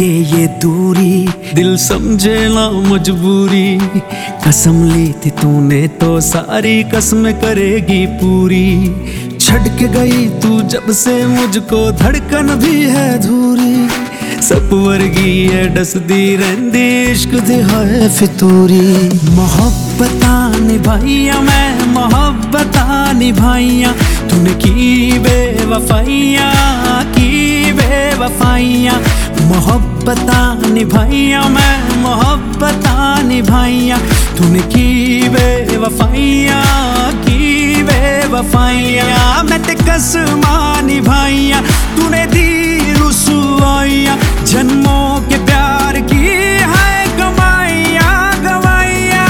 लगे ये दूरी, दिल समझे ना मजबूरी। कसम ली थी तूने तो सारी कसमें करेगी पूरी। छड़ के गई तू जब से मुझको धड़कन भी है धूरी। सप वर्गी है डसदी रहंदी इश्क दी है फितूरी। मोहब्बतां निभाइयां मैं मोहब्बतां निभाइयां, तूने की बेवफाइयां की बेवफाइयां। मोहब्बतां निभाइयां मैं मोहब्बतां निभाइयां, तूने की बेवफाइयां की बेवफाइयां। मैं ते कसमां निभाइयां, तूने दी रुसवाइयां। जन्मों के प्यार की है गवाइयां गवाइयां।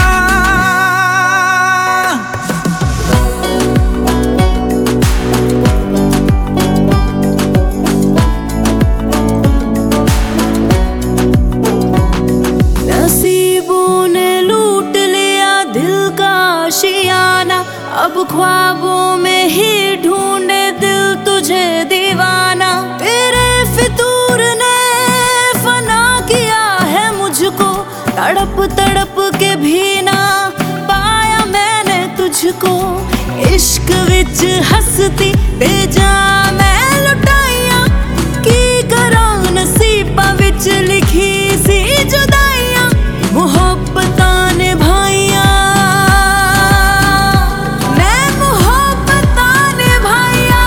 नसीबों ने लूट लिया दिल का आशियाना, अब ख्वाबों में ही ढूंढे दिल तुझे दीवाना। तेरे फितूर ने फना किया है मुझको, तड़प तड़प के भी ना पाया मैंने तुझको। इश्क विच हंसती बेजा मैं लुटाइयां, की करा नसीबा विच लिखी सी जुदाइयां। मोहब्बतां निभाइयां मैं मोहब्बतां निभाइयां।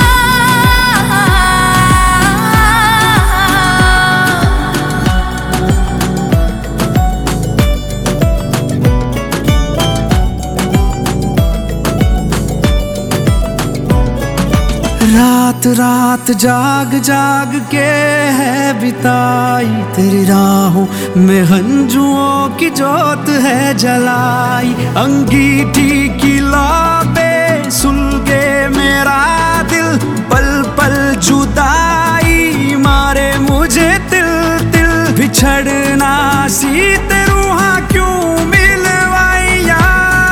रात रात जाग जाग के है बिताई, तेरी राहों में हंजुओं की जोत है जलाई। अंगीठी की लाबे सुलगे मेरा दिल, पल पल जुदाई मारे मुझे तिल तिल। बिछड़ना सी ते रूहां क्यों मिलवाइया।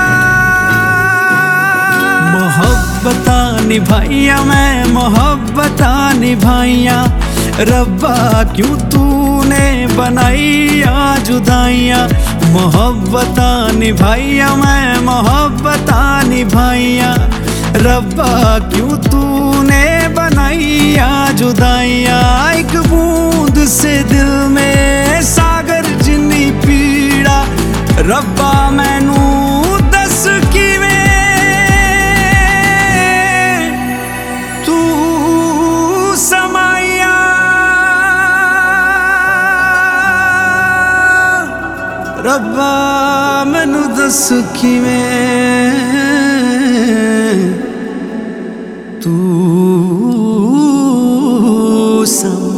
मोहब्बतां निभाइयां मैं मोहब्बतां निभाइयां। रब्बा क्यों तूने बनाइया जुदाइयां। मोहब्बतां निभाइयां मैं मोहब्बतां निभाइयां। रब्बा क्यों तूने बनाइया जुदाइयां। एक बूंद से दिल में सागर जिन्नी पीड़ा, रब्बा मैनू दस किवें रब्बा मैनू दस किवें तू समा।